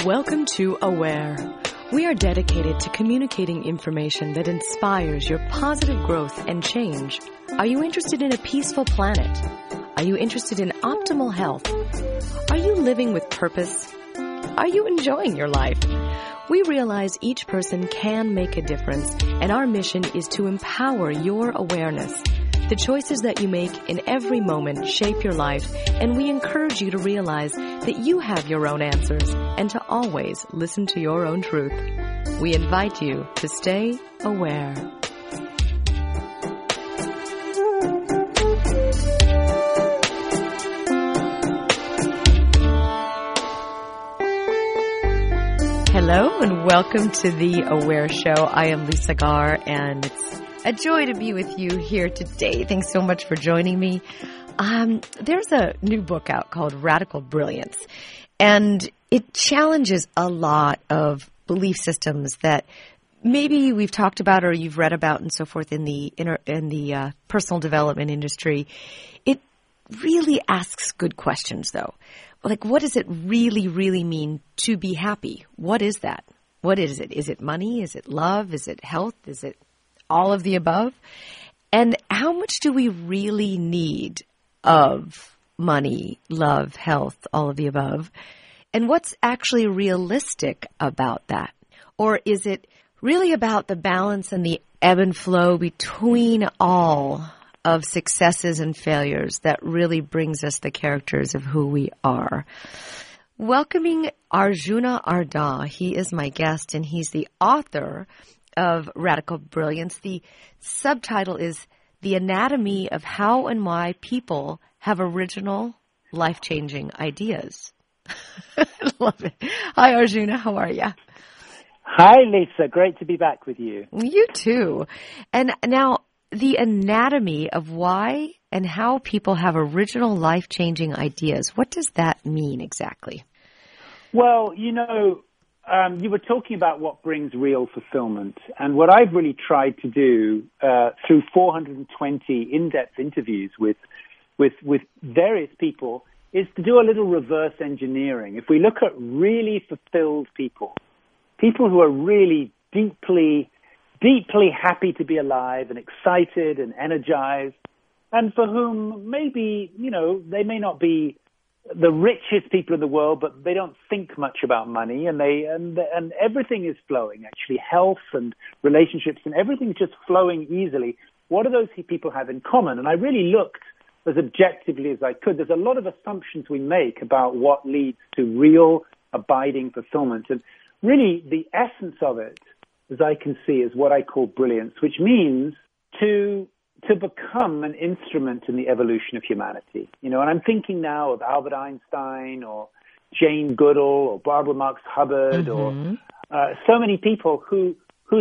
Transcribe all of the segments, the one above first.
Welcome to Aware. We are dedicated to communicating information that inspires your positive growth and change. Are you interested in a peaceful planet? Are you interested in optimal health? Are you living with purpose? Are you enjoying your life? We realize each person can make a difference, and our mission is to empower your awareness. The choices that you make in every moment shape your life, and we encourage you to realize that you have your own answers and to always listen to your own truth. We invite you to stay aware. Hello and welcome to the Aware Show. I am Lisa Garr, and it's a joy to be with you here today. Thanks so much for joining me. There's a new book out called Radical Brilliance, and it challenges a lot of belief systems that maybe we've talked about or you've read about and so forth in the personal development industry. It really asks good questions, though. Like, what does it really, really mean to be happy? What is that? What is it? Is it money? Is it love? Is it health? Is it all of the above? And how much do we really need of money, love, health, all of the above? And what's actually realistic about that? Or is it really about the balance and the ebb and flow between all of successes and failures that really brings us the characters of who we are? Welcoming Arjuna Ardagh. He is my guest, and he's the author of Radical Brilliance. The subtitle is The Anatomy of How and Why People Have Original Life-Changing Ideas. Love it. Hi, Arjuna. How are you? Hi, Lisa. Great to be back with you. You too. And now, the anatomy of why and how people have original life-changing ideas. What does that mean exactly? Well, you were talking about what brings real fulfillment. And what I've really tried to do through 420 in-depth interviews with various people is to do a little reverse engineering. If we look at really fulfilled people who are really deeply happy to be alive and excited and energized, and for whom maybe, they may not be the richest people in the world, but they don't think much about money, and everything is flowing, actually, health and relationships, and everything's just flowing easily. What do those people have in common? And I really looked as objectively as I could. There's a lot of assumptions we make about what leads to real, abiding fulfillment, and really the essence of it, as I can see, is what I call brilliance, which means to become an instrument in the evolution of humanity. And I'm thinking now of Albert Einstein or Jane Goodall or Barbara Marx Hubbard or so many people whose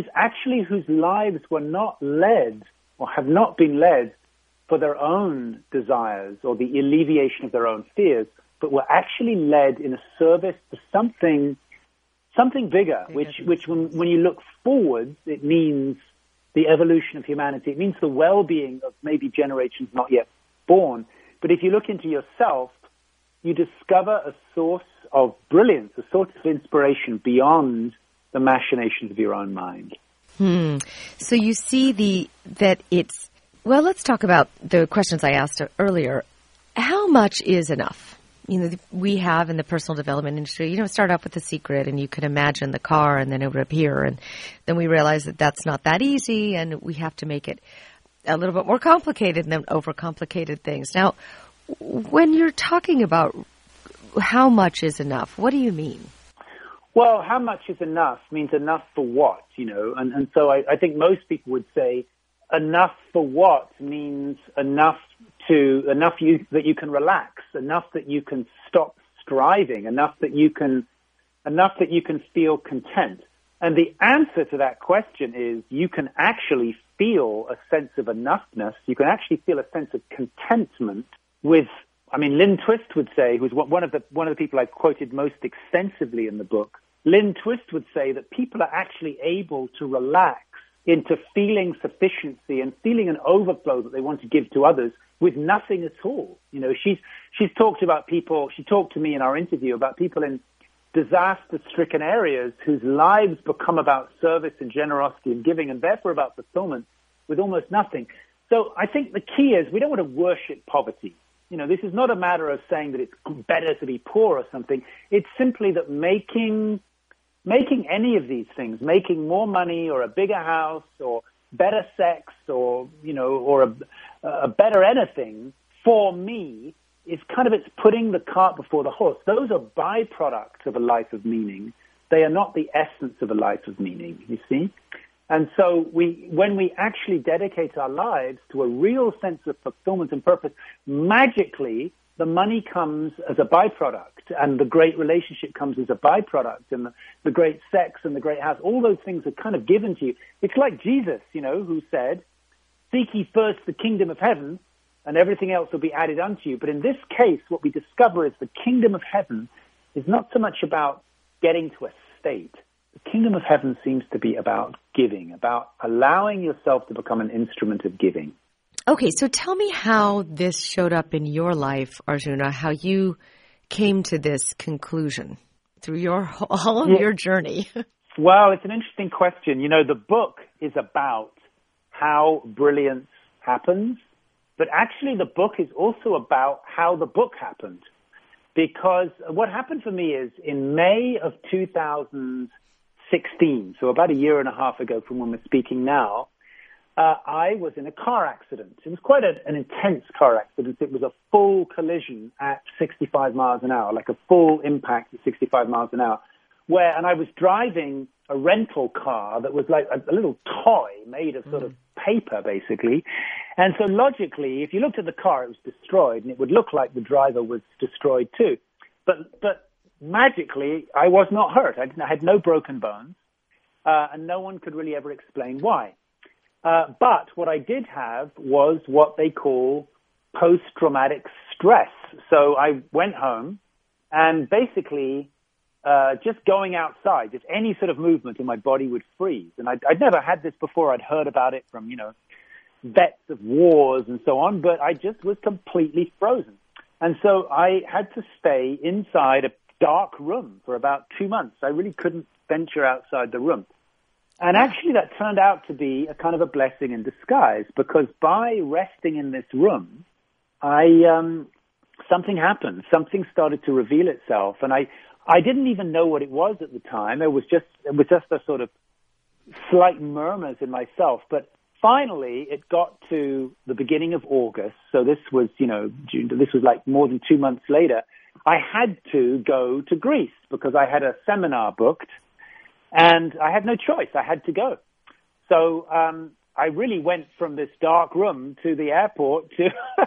lives were not led or have not been led for their own desires or the alleviation of their own fears, but were actually led in a service to something bigger, which when you look forwards, it means the evolution of humanity. It means the well-being of maybe generations not yet born. But if you look into yourself, you discover a source of brilliance, a source of inspiration beyond the machinations of your own mind. So you see let's talk about the questions I asked earlier. How much is enough? We have in the personal development industry, start off with The Secret, and you can imagine the car, and then it would appear, and then we realize that that's not that easy, and we have to make it a little bit more complicated than overcomplicated things. Now, when you're talking about how much is enough, what do you mean? Well, how much is enough means enough for what, and so I think most people would say enough for what means enough that you can relax, enough that you can stop striving, enough that you can feel content. And the answer to that question is you can actually feel a sense of enoughness. You can actually feel a sense of contentment with, Lynn Twist would say, who's one of the people I've quoted most extensively in the book. Lynn Twist would say that people are actually able to relax into feeling sufficiency and feeling an overflow that they want to give to others with nothing at all. She's talked about people. She talked to me in our interview about people in disaster-stricken areas whose lives become about service and generosity and giving and therefore about fulfillment with almost nothing. So I think the key is we don't want to worship poverty. You know, this is not a matter of saying that it's better to be poor or something. It's simply that making any of these things, making more money or a bigger house or better sex or, you know, or a better anything for me is kind of, it's putting the cart before the horse. Those are byproducts of a life of meaning. They are not the essence of a life of meaning, you see? And so when we actually dedicate our lives to a real sense of fulfillment and purpose, magically the money comes as a byproduct and the great relationship comes as a byproduct and the great sex and the great house. All those things are kind of given to you. It's like Jesus, you know, who said, "Seek ye first the kingdom of heaven, and everything else will be added unto you." But in this case, what we discover is the kingdom of heaven is not so much about getting to a state. The kingdom of heaven seems to be about giving, about allowing yourself to become an instrument of giving. Okay, so tell me how this showed up in your life, Arjuna, how you came to this conclusion through all of your journey. Well, it's an interesting question. You know, the book is about how brilliance happens. But actually, the book is also about how the book happened. Because what happened for me is in May of 2016, so about a year and a half ago from when we're speaking now, I was in a car accident. It was quite an intense car accident. It was a full collision at 65 miles an hour, like a full impact at 65 miles an hour. And I was driving a rental car that was like a little toy made of sort of paper, basically. And so logically, if you looked at the car, it was destroyed, and it would look like the driver was destroyed too. But magically, I was not hurt. I had no broken bones, and no one could really ever explain why. But what I did have was what they call post-traumatic stress. So I went home, and basically just going outside, just any sort of movement in my body would freeze. And I'd never had this before. I'd heard about it from, you know, vets of wars and so on, but I just was completely frozen. And so I had to stay inside a dark room for about 2 months. I really couldn't venture outside the room. And actually that turned out to be a kind of a blessing in disguise, because by resting in this room, something happened. Something started to reveal itself. And I didn't even know what it was at the time. It was just a sort of slight murmurs in myself. But finally, it got to the beginning of August. So this was, you know, June. This was like more than 2 months later. I had to go to Greece because I had a seminar booked, and I had no choice. I had to go. So I really went from this dark room to the airport to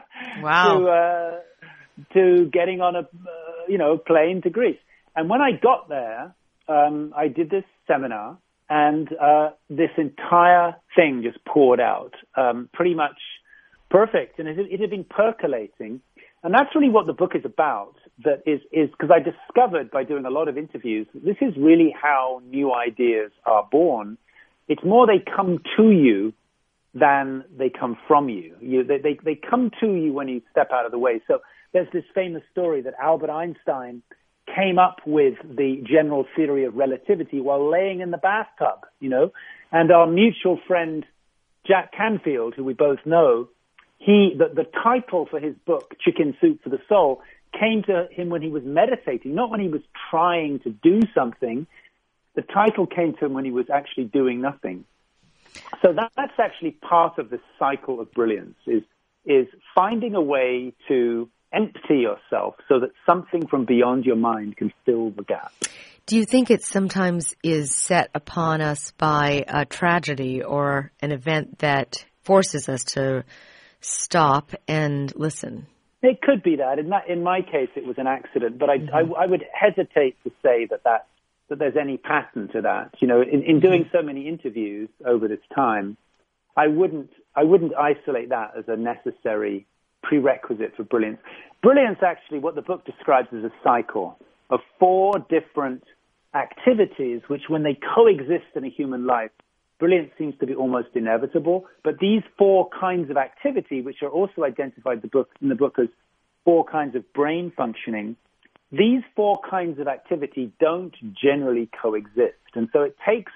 wow. to getting on a plane to Greece. And when I got there, I did this seminar, and this entire thing just poured out, pretty much perfect. And it had been percolating. And that's really what the book is about. That is because I discovered by doing a lot of interviews, this is really how new ideas are born. It's more they come to you than they come from you. They come to you when you step out of the way. So there's this famous story that Albert Einstein came up with the general theory of relativity while laying in the bathtub, you know, and our mutual friend Jack Canfield, who we both know, the title for his book, Chicken Soup for the Soul, came to him when he was meditating, not when he was trying to do something. The title came to him when he was actually doing nothing. So that's actually part of the cycle of brilliance, is finding a way to empty yourself so that something from beyond your mind can fill the gap. Do you think it sometimes is set upon us by a tragedy or an event that forces us to stop and listen? It could be that. In my case, it was an accident, but I would hesitate to say that there's any pattern to that. You know, in doing so many interviews over this time, I wouldn't isolate that as a necessary prerequisite for brilliance. Brilliance, actually, what the book describes as a cycle of 4 different activities, which when they coexist in a human life, brilliance seems to be almost inevitable. But these 4 kinds of activity, which are also identified in the book as 4 kinds of brain functioning, these four kinds of activity don't generally coexist. And so it takes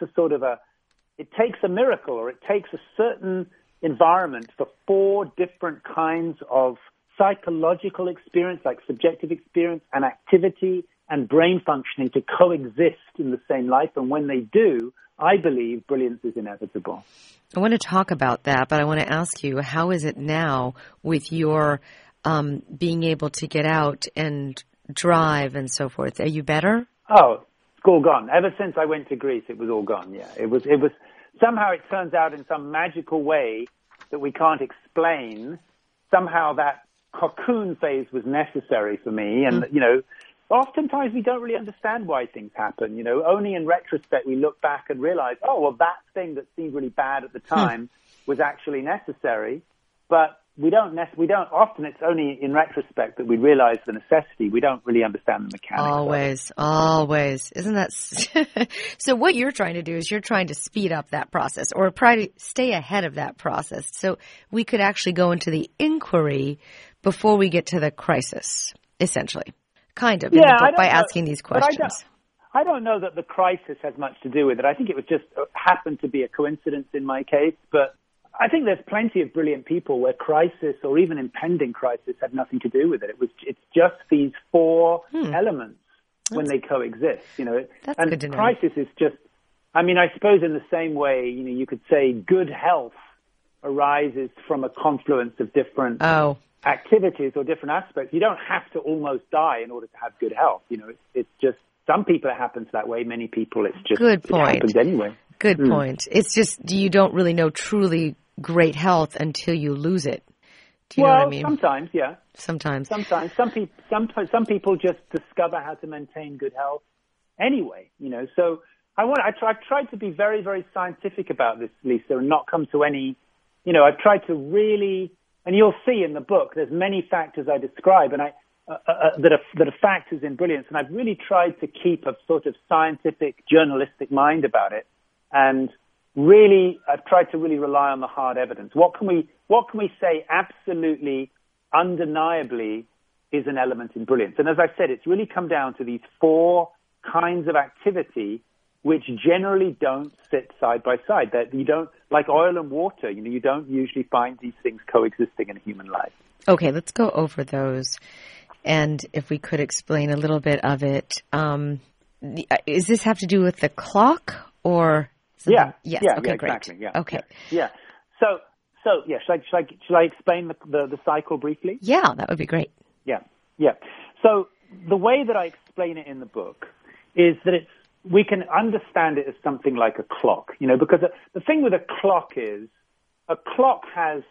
a miracle, or it takes a certain environment for four different kinds of psychological experience, like subjective experience and activity and brain functioning, to coexist in the same life. And when they do, I believe brilliance is inevitable. I want to talk about that, but I want to ask you, how is it now with your being able to get out and drive and so forth? Are you better? Oh, it's all gone. Ever since I went to Greece, it was all gone. Yeah, it was somehow it turns out in some magical way that we can't explain. Somehow that cocoon phase was necessary for me. And, oftentimes we don't really understand why things happen. Only in retrospect we look back and realize, oh, well, that thing that seemed really bad at the time was actually necessary. But we don't often, it's only in retrospect that we realize the necessity. We don't really understand the mechanics. Always. Isn't that so? What you're trying to do is you're trying to speed up that process, or try to stay ahead of that process, so we could actually go into the inquiry before we get to the crisis, essentially, kind of, by asking these questions. I don't know that the crisis has much to do with it. I think it was just happened to be a coincidence in my case, but I think there's plenty of brilliant people where crisis or even impending crisis had nothing to do with it. It's just these four elements when they coexist. That's and good to know. Crisis is just, I suppose in the same way, you could say good health arises from a confluence of different activities or different aspects. You don't have to almost die in order to have good health. It's just, some people it happens that way. Many people it's just, good point. It happens anyway. Good point. It's just you don't really know truly great health until you lose it. Do you know what I mean? Sometimes, yeah. Sometimes. Some people just discover how to maintain good health anyway. So I've tried to be very, very scientific about this, Lisa, and not come to any. I've tried to really, and you'll see in the book, there's many factors I describe, and that are factors in brilliance, and I've really tried to keep a sort of scientific, journalistic mind about it. And really, I've tried to really rely on the hard evidence. What can we say absolutely, undeniably is an element in brilliance? And as I said, it's really come down to these four kinds of activity which generally don't sit side by side. That you don't, like oil and water, you don't usually find these things coexisting in a human life. Okay, let's go over those. And if we could explain a little bit of it, does this have to do with the clock or? Yeah. Yes. Yeah. Okay. Yeah, Great. exactly. Yeah. Okay. Yeah. So yeah. Shall I explain the cycle briefly? Yeah, that would be great. Yeah. Yeah. So the way that I explain it in the book is that we can understand it as something like a clock, because the thing with a clock is a clock has,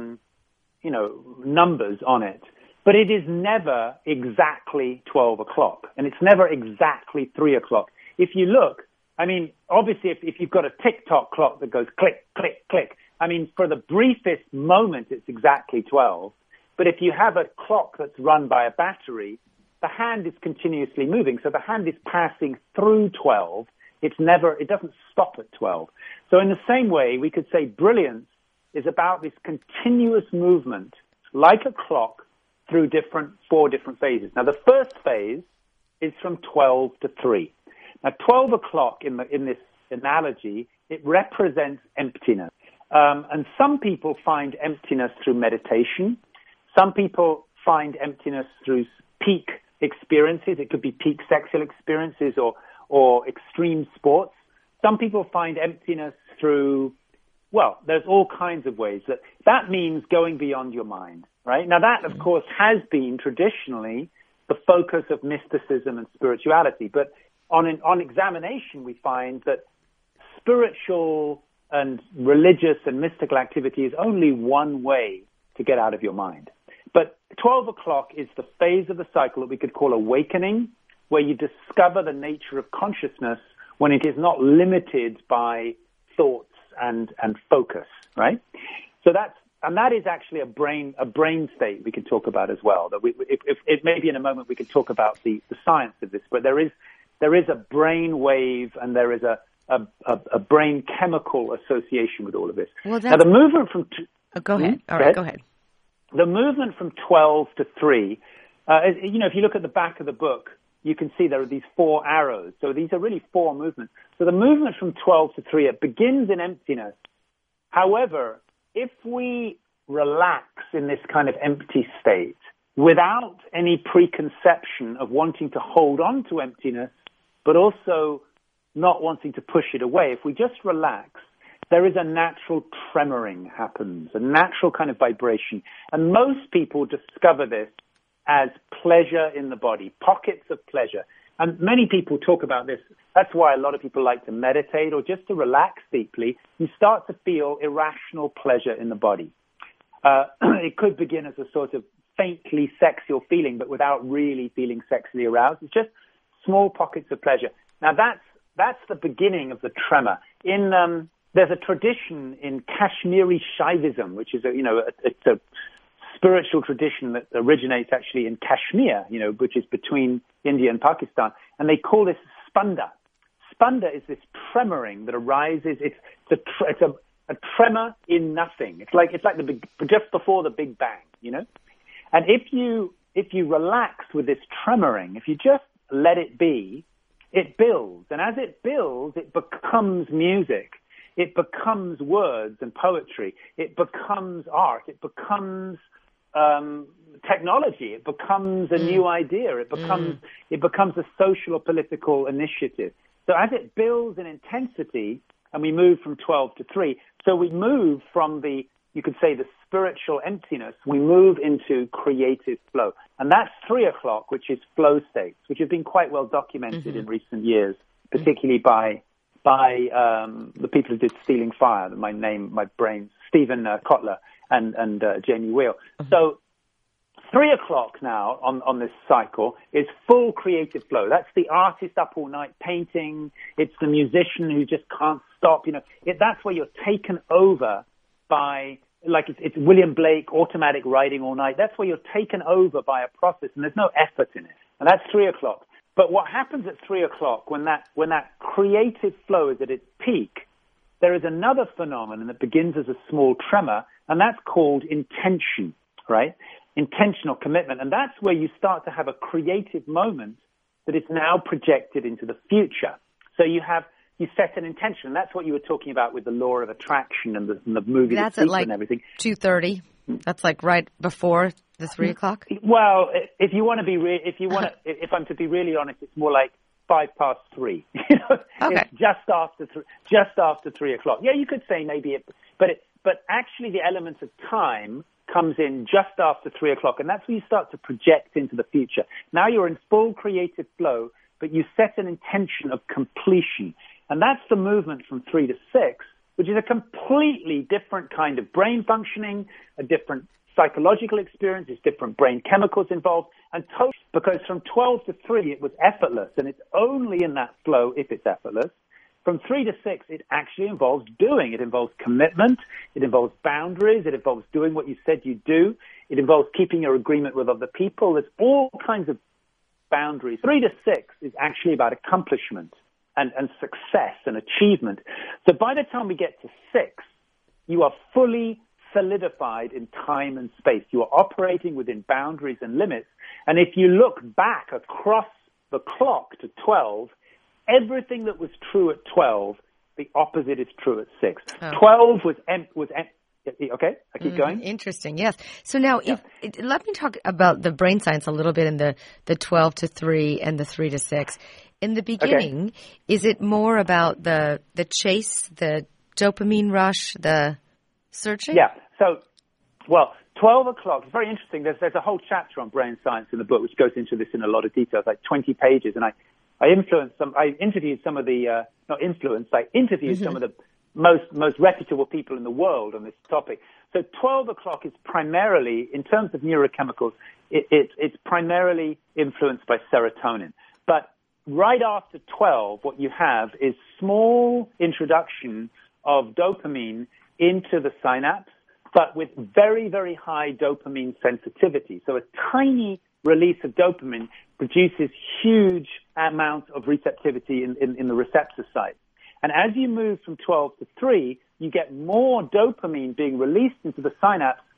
numbers on it, but it is never exactly 12 o'clock and it's never exactly 3 o'clock. If you look, obviously if you've got a tick-tock clock that goes click, click, click, for the briefest moment, it's exactly 12. But if you have a clock that's run by a battery, the hand is continuously moving. So the hand is passing through 12. It doesn't stop at 12. So in the same way, we could say brilliance is about this continuous movement, like a clock, through four different phases. Now, the first phase is from 12 to 3. Now, 12 o'clock in this analogy, it represents emptiness. And some people find emptiness through meditation. Some people find emptiness through peak experiences. It could be peak sexual experiences or extreme sports. Some people find emptiness through, there's all kinds of ways. That means going beyond your mind, right? Now, that, of course, has been traditionally the focus of mysticism and spirituality. But on examination, we find that spiritual and religious and mystical activity is only one way to get out of your mind. But 12 o'clock is the phase of the cycle that we could call awakening, where you discover the nature of consciousness when it is not limited by thoughts and focus, right? So that is actually a brain state we can talk about as well. That if maybe in a moment we can talk about the science of this, but there is a brain wave and there is a brain chemical association with all of this. Well, now the movement from go ahead. All right, go ahead. The movement from 12 to 3 If you look at the back of the book, you can see there are these 4 arrows. So these are really 4 movements. So the movement from 12 to 3, it begins in emptiness. However, if we relax in this kind of empty state without any preconception of wanting to hold on to emptiness, but also not wanting to push it away, if we just relax, there is a natural tremoring happens, a natural kind of vibration. And most people discover this as pleasure in the body, pockets of pleasure. And many people talk about this. That's why a lot of people like to meditate or just to relax deeply. You start to feel irrational pleasure in the body. It could begin as a sort of faintly sexual feeling, but without really feeling sexually aroused. It's just small pockets of pleasure. Now that's the beginning of the tremor. There's a tradition in Kashmiri Shaivism, which is it's a spiritual tradition that originates actually in Kashmir, which is between India and Pakistan, and they call this spanda. Spanda is this tremoring that arises. It's a tremor in nothing. It's like just before the Big Bang, And if you relax with this tremoring, if you just let it be, it builds, and as it builds, it becomes music. It becomes words and poetry. It becomes art. It becomes technology. It becomes a new idea. It becomes a social or political initiative. So as it builds in intensity, and we move from 12 to 3, so we move from you could say the spiritual emptiness, we move into creative flow. And that's 3 o'clock, which is flow states, which have been quite well documented in recent years, particularly by the people who did Stealing Fire, my brain, Stephen Kotler and Jamie Wheel. So 3 o'clock now on this cycle is full creative flow. That's the artist up all night painting. It's the musician who just can't stop. That's where you're taken over by, like it's William Blake, automatic writing all night. That's where you're taken over by a process, and there's no effort in it. And that's 3 o'clock. But what happens at 3 o'clock when that creative flow is at its peak, there is another phenomenon that begins as a small tremor, and that's called intention, right? Intentional commitment. And that's where you start to have a creative moment that is now projected into the future. So you set an intention. And that's what you were talking about with the law of attraction and the movie, that's at like and everything. 2:30. That's like right before the 3 o'clock. Well, if I'm to be really honest, it's more like 3:05. Okay. It's just after 3 o'clock. Yeah, you could say maybe but actually the element of time comes in just after 3 o'clock, and that's where you start to project into the future. Now you're in full creative flow, but you set an intention of completion, and that's the movement from 3 to 6, which is a completely different kind of brain functioning, a different psychological experience, there's different brain chemicals involved, and because from 12 to 3 it was effortless, and it's only in that flow if it's effortless. From 3 to 6, it actually involves doing. It involves commitment. It involves boundaries. It involves doing what you said you'd do. It involves keeping your agreement with other people. There's all kinds of boundaries. 3 to 6 is actually about accomplishment and success and achievement. So by the time we get to 6, you are fully solidified in time and space. You are operating within boundaries and limits. And if you look back across the clock to 12, everything that was true at 12, the opposite is true at 6. Oh. 12 was okay, I keep going. Interesting, yes. So now, let me talk about the brain science a little bit in the 12 to 3 and the 3 to 6. In the beginning, is it more about the chase, the dopamine rush, the searching? Yeah. So, 12 o'clock, it's very interesting. There's a whole chapter on brain science in the book which goes into this in a lot of detail, like 20 pages, and I interviewed some of the, some of the most reputable people in the world on this topic. So 12 o'clock is primarily, in terms of neurochemicals, it's primarily influenced by serotonin. But right after 12, what you have is small introduction of dopamine into the synapse, but with very, very high dopamine sensitivity. So a tiny release of dopamine produces huge amounts of receptivity in the receptor site. And as you move from 12 to 3, you get more dopamine being released into the synapse,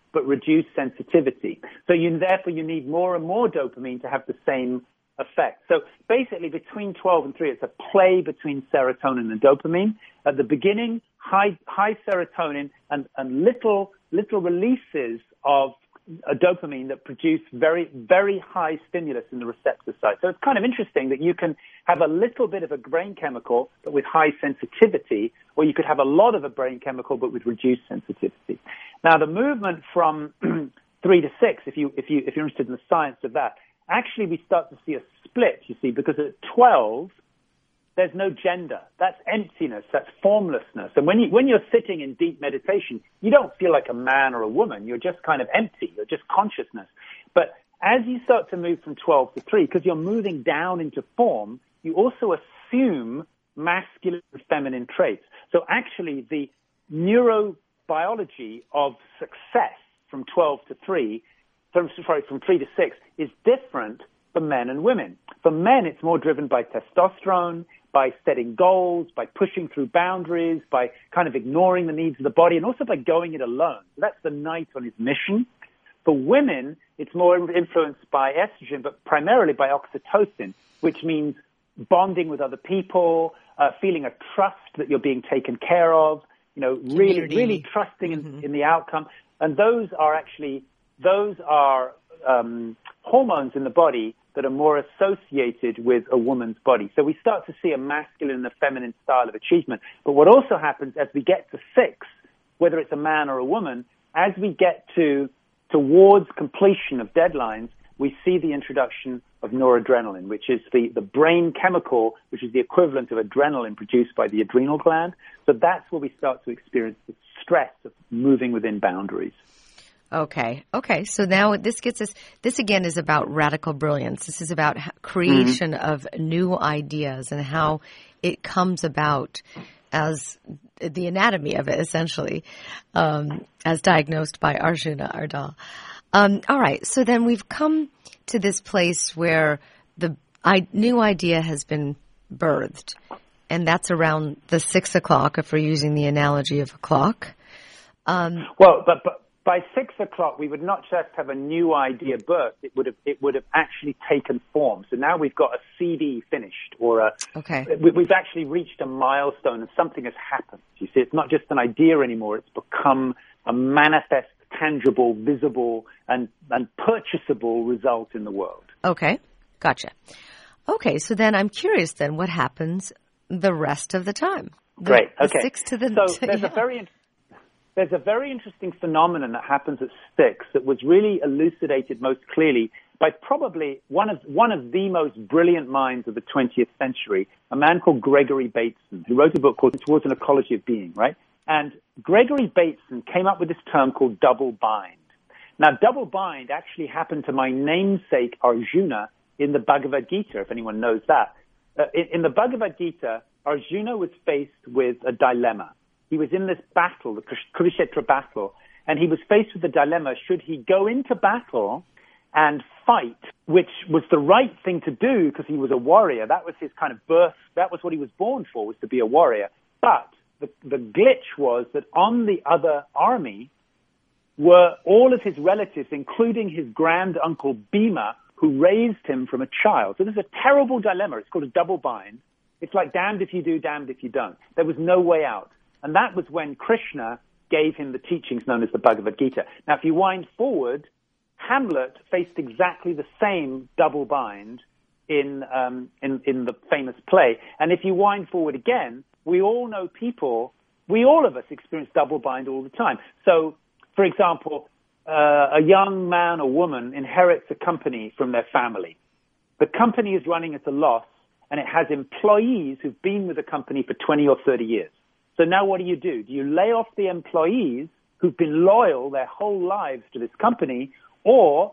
but reduced sensitivity. So therefore you need more and more dopamine to have the same effect. So basically between 12 and 3, it's a play between serotonin and dopamine. At the beginning, high serotonin and little releases of a dopamine that produce very, very high stimulus in the receptor side. So it's kind of interesting that you can have a little bit of a brain chemical but with high sensitivity, or you could have a lot of a brain chemical but with reduced sensitivity. Now the movement from 3 to 6, if you're interested in the science of that, actually we start to see a split, you see, because at 12 there's no gender. That's emptiness. That's formlessness. And when you're sitting in deep meditation, you don't feel like a man or a woman. You're just kind of empty. You're just consciousness. But as you start to move from 12 to 3, because you're moving down into form, you also assume masculine and feminine traits. So actually, the neurobiology of success from 12 to 3, from 3 to 6, is different for men and women. For men, it's more driven by testosterone, by setting goals, by pushing through boundaries, by kind of ignoring the needs of the body, and also by going it alone. So that's the knight on his mission. For women, it's more influenced by estrogen, but primarily by oxytocin, which means bonding with other people, feeling a trust that you're being taken care of, really trusting in the outcome. And those are hormones in the body that are more associated with a woman's body. So we start to see a masculine and a feminine style of achievement. But what also happens as we get to 6, whether it's a man or a woman, as we get towards completion of deadlines, we see the introduction of noradrenaline, which is the brain chemical, which is the equivalent of adrenaline produced by the adrenal gland. So that's where we start to experience the stress of moving within boundaries. Okay. So now this again is about radical brilliance. This is about creation of new ideas and how it comes about as the anatomy of it, essentially, as diagnosed by Arjuna Ardal. All right. So then we've come to this place where the new idea has been birthed, and that's around the 6 o'clock, if we're using the analogy of a clock. But by 6 o'clock, we would not just have a new idea birthed; it would have actually taken form. So now we've got a CD finished, or we've actually reached a milestone, and something has happened. You see, it's not just an idea anymore; it's become a manifest, tangible, visible, and purchasable result in the world. Okay, gotcha. Okay, so then I'm curious. Then what happens the rest of the time? Great. Okay. The 6 to the so there's a very interesting phenomenon that happens at 6 that was really elucidated most clearly by probably one of the most brilliant minds of the 20th century, a man called Gregory Bateson, who wrote a book called Towards an Ecology of Being, right? And Gregory Bateson came up with this term called double bind. Now, double bind actually happened to my namesake Arjuna in the Bhagavad Gita, if anyone knows that. In the Bhagavad Gita, Arjuna was faced with a dilemma. He was in this battle, the Kurukshetra battle, and he was faced with the dilemma, should he go into battle and fight, which was the right thing to do because he was a warrior. That was his kind of birth. That was what he was born for, was to be a warrior. But the glitch was that on the other army were all of his relatives, including his grand uncle Bhima, who raised him from a child. So this is a terrible dilemma. It's called a double bind. It's like damned if you do, damned if you don't. There was no way out. And that was when Krishna gave him the teachings known as the Bhagavad Gita. Now, if you wind forward, Hamlet faced exactly the same double bind in the famous play. And if you wind forward again, we all know people, all of us experience double bind all the time. So, for example, a young man or woman inherits a company from their family. The company is running at a loss, and it has employees who've been with the company for 20 or 30 years. So now what do? Do you lay off the employees who've been loyal their whole lives to this company, or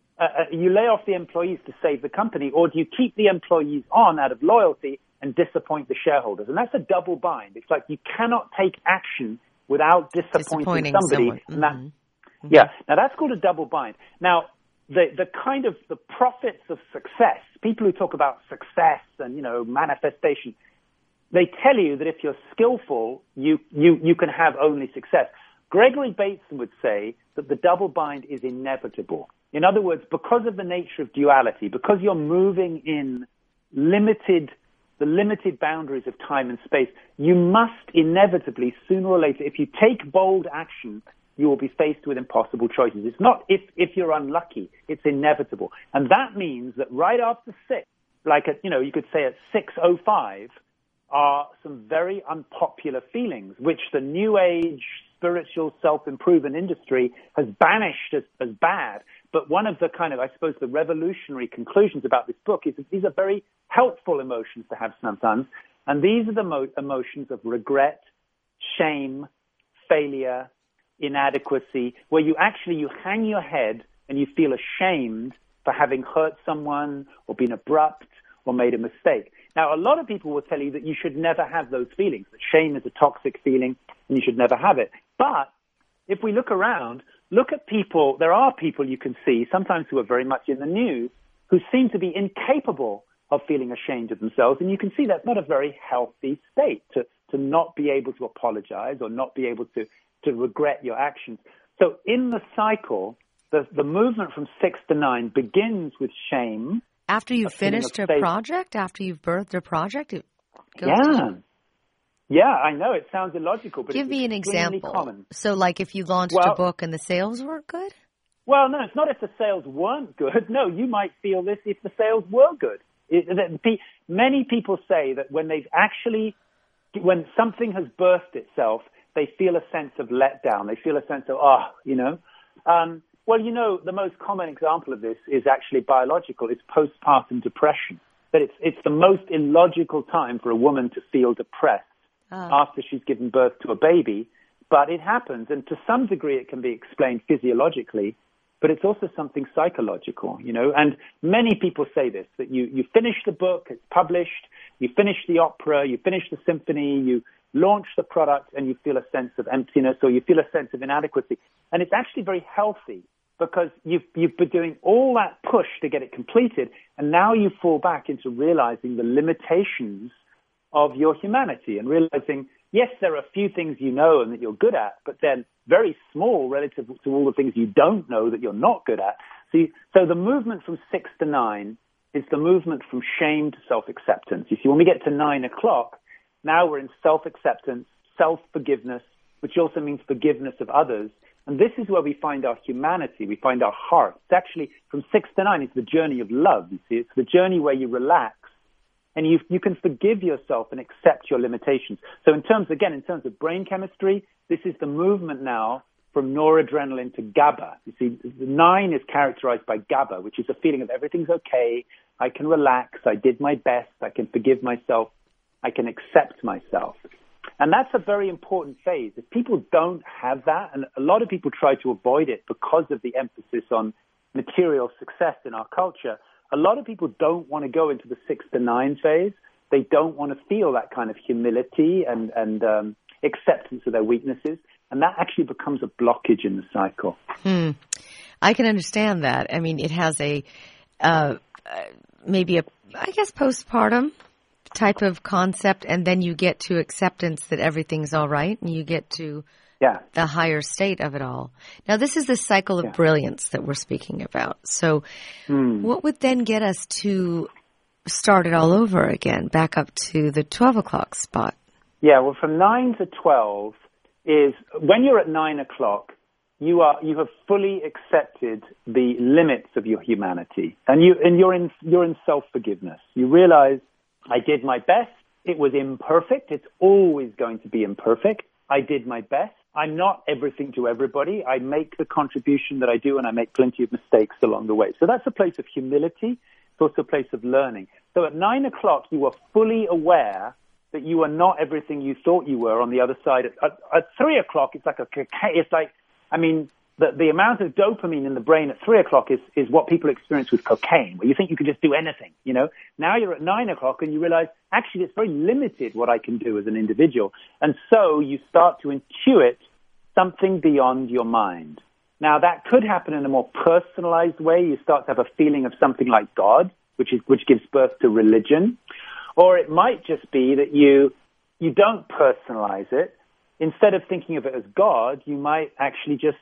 you lay off the employees to save the company, or do you keep the employees on out of loyalty and disappoint the shareholders? And that's a double bind. It's like you cannot take action without disappointing somebody. Someone. Yeah. Now that's called a double bind. Now, the kind of the prophets of success, people who talk about success and, manifestation, they tell you that if you're skillful, you can have only success. Gregory Bateson would say that the double bind is inevitable. In other words, because of the nature of duality, because you're moving in the limited boundaries of time and space, you must inevitably, sooner or later, if you take bold action, you will be faced with impossible choices. It's not if you're unlucky, it's inevitable. And that means that right after 6, you could say at 6:05, are some very unpopular feelings, which the New Age spiritual self-improvement industry has banished as bad. But one of the the revolutionary conclusions about this book is that these are very helpful emotions to have sometimes. And these are the emotions of regret, shame, failure, inadequacy, where you hang your head and you feel ashamed for having hurt someone or been abrupt or made a mistake. Now, a lot of people will tell you that you should never have those feelings, that shame is a toxic feeling and you should never have it. But if we look around, look at people, there are people you can see, sometimes who are very much in the news, who seem to be incapable of feeling ashamed of themselves. And you can see that's not a very healthy state, to not be able to apologize or not be able to regret your actions. So in the cycle, the movement from 6 to 9 begins with shame. After you've finished a project, after you've birthed a project? Yeah, I know. It sounds illogical, but Give me an example. Common. So like if you launched a book and the sales weren't good? Well, no, it's not if the sales weren't good. No, you might feel this if the sales were good. Many people say that when something has birthed itself, they feel a sense of letdown. They feel a sense of, the most common example of this is actually biological. It's postpartum depression. That it's the most illogical time for a woman to feel depressed after she's given birth to a baby. But it happens, and to some degree it can be explained physiologically, but it's also something psychological, And many people say this, that you finish the book, it's published, you finish the opera, you finish the symphony, you launch the product, and you feel a sense of emptiness or you feel a sense of inadequacy. And it's actually very healthy because you've been doing all that push to get it completed, and now you fall back into realizing the limitations of your humanity and realizing, yes, there are a few things you know and that you're good at, but then very small relative to all the things you don't know that you're not good at. So the movement from 6 to 9 is the movement from shame to self-acceptance. You see, when we get to 9 o'clock, now we're in self-acceptance, self-forgiveness, which also means forgiveness of others. And this is where we find our humanity, we find our heart. It's actually, from 6 to 9, it's the journey of love, you see. It's the journey where you relax and you can forgive yourself and accept your limitations. So in terms of brain chemistry, this is the movement now from noradrenaline to GABA. You see, the 9 is characterized by GABA, which is a feeling of everything's okay, I can relax, I did my best, I can forgive myself, I can accept myself. And that's a very important phase. If people don't have that, and a lot of people try to avoid it because of the emphasis on material success in our culture, a lot of people don't want to go into the 6 to 9 phase. They don't want to feel that kind of humility and acceptance of their weaknesses. And that actually becomes a blockage in the cycle. I can understand that. I mean, it has maybe postpartum type of concept, and then you get to acceptance that everything's all right, and you get to the higher state of it all. Now, this is the cycle of brilliance that we're speaking about. So what would then get us to start it all over again, back up to the 12 o'clock spot? Yeah, well, from 9 to 12 is when you're at 9 o'clock, you have fully accepted the limits of your humanity, and you're in self-forgiveness. You realize, I did my best. It was imperfect. It's always going to be imperfect. I did my best. I'm not everything to everybody. I make the contribution that I do, and I make plenty of mistakes along the way. So that's a place of humility. It's also a place of learning. So at 9 o'clock, you are fully aware that you are not everything you thought you were on the other side. At 3 o'clock, the amount of dopamine in the brain at 3 o'clock is what people experience with cocaine, where you think you can just do anything, Now you're at 9 o'clock and you realize, actually, it's very limited what I can do as an individual. And so you start to intuit something beyond your mind. Now, that could happen in a more personalized way. You start to have a feeling of something like God, which gives birth to religion. Or it might just be that you don't personalize it, instead of thinking of it as God, you might actually just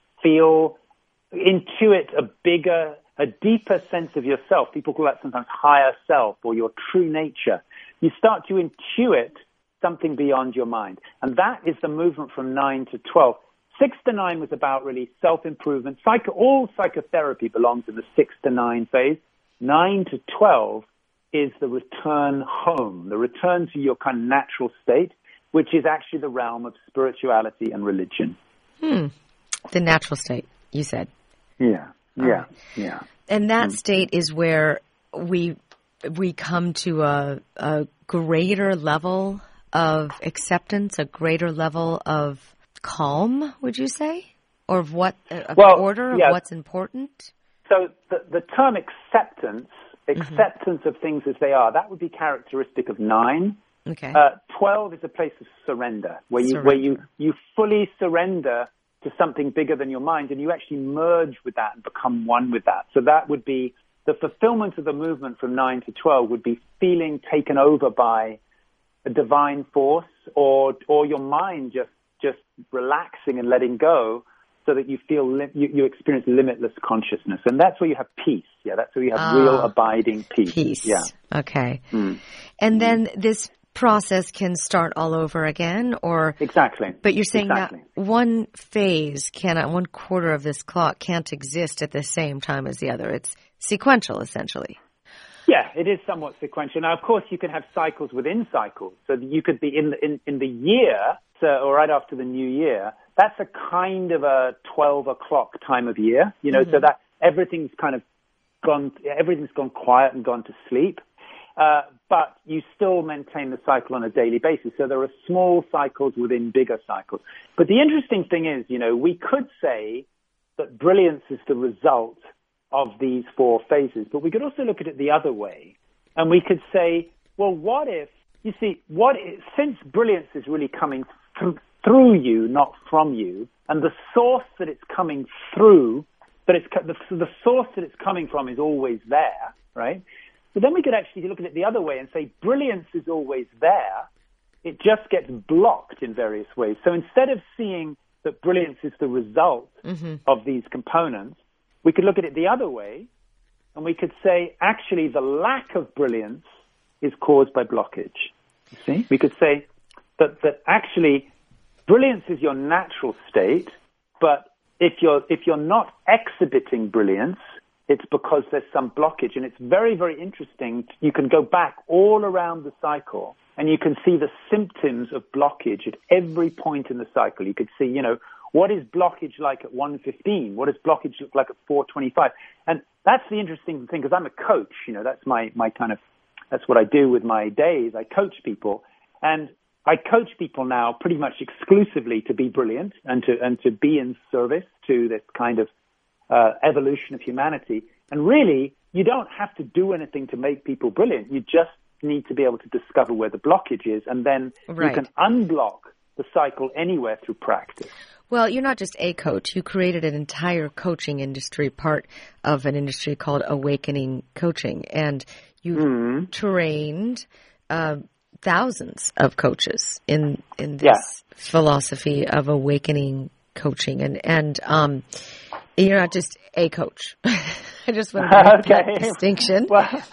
intuit a deeper sense of yourself. People call that sometimes higher self or your true nature. You start to intuit something beyond your mind. And that is the movement from 9 to 12. 6 to 9 was about really self-improvement. All psychotherapy belongs in the 6 to 9 phase. 9 to 12 is the return home, the return to your kind of natural state, which is actually the realm of spirituality and religion. The natural state, you said. Yeah. And that state is where we come to a greater level of acceptance, a greater level of calm, would you say? Or of order of what's important? So the term acceptance of things as they are, that would be characteristic of 9. Okay. 12 is a place of surrender, where you fully surrender to something bigger than your mind, and you actually merge with that and become one with that. So that would be the fulfillment of the movement from 9 to 12 would be feeling taken over by a divine force, or your mind just relaxing and letting go, so that you feel you experience limitless consciousness, and that's where you have peace. Yeah, that's where you have real abiding peace. Peace. Yeah. Okay. And then this process can start all over again, or exactly. But you're saying that one quarter of this clock can't exist at the same time as the other. It's sequential, essentially. Yeah, it is somewhat sequential. Now, of course, you can have cycles within cycles. So you could be in the year, or right after the new year. That's a kind of a 12 o'clock time of year, so that everything's gone quiet and gone to sleep. But you still maintain the cycle on a daily basis. So there are small cycles within bigger cycles. But the interesting thing is, we could say that brilliance is the result of these 4 phases, but we could also look at it the other way. And we could say, well, since brilliance is really coming through you, not from you, and the source that it's coming through, the source that it's coming from is always there, right? So then we could actually look at it the other way and say brilliance is always there. It just gets blocked in various ways. So instead of seeing that brilliance is the result of these components, we could look at it the other way, and we could say actually the lack of brilliance is caused by blockage. You see? We could say that actually brilliance is your natural state, but if you're not exhibiting brilliance, it's because there's some blockage. And it's very, very interesting. You can go back all around the cycle, and you can see the symptoms of blockage at every point in the cycle. You could see, what is blockage like at 1:15? What does blockage look like at 4:25? And that's the interesting thing, because I'm a coach. That's my that's what I do with my days. I coach people, and I coach people now pretty much exclusively to be brilliant and to be in service to this kind of evolution of humanity. And really, you don't have to do anything to make people brilliant. You just need to be able to discover where the blockage is, and then you can unblock the cycle anywhere through practice. Well, you're not just a coach. You created an entire coaching industry, part of an industry called Awakening Coaching, and you trained thousands of coaches in this philosophy of awakening coaching, and you're not just a coach. I just want to make that distinction.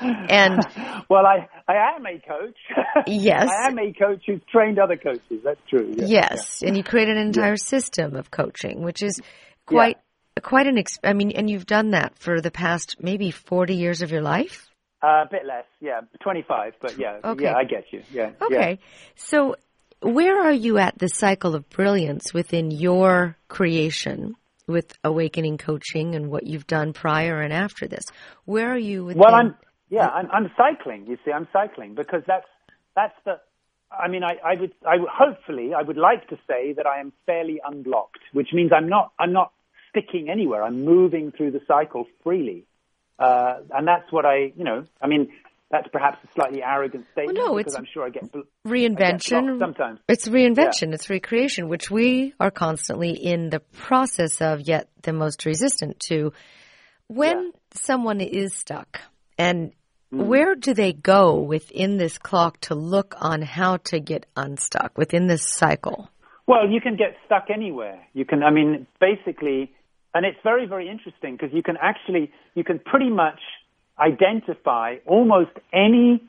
I am a coach. Yes. I am a coach who's trained other coaches. That's true. Yes. And you created an entire system of coaching, which is quite and you've done that for the past maybe 40 years of your life? A bit less, 25, but okay. I get you. Yeah. Okay. Yeah. So where are you at the cycle of brilliance within your creation with Awakening Coaching and what you've done prior and after this? Where are you within... Well, I'm cycling. You see, I'm cycling because that's the... I mean, I would like to say that I am fairly unblocked, which means I'm not sticking anywhere. I'm moving through the cycle freely. And that's what that's perhaps a slightly arrogant statement, because I'm sure I get reinvention. Sometimes. It's reinvention. It's recreation, which we are constantly in the process of, yet the most resistant to. When someone is stuck, and where do they go within this clock to look on how to get unstuck within this cycle? Well, you can get stuck anywhere. Basically, and it's very, very interesting because you can pretty much identify almost any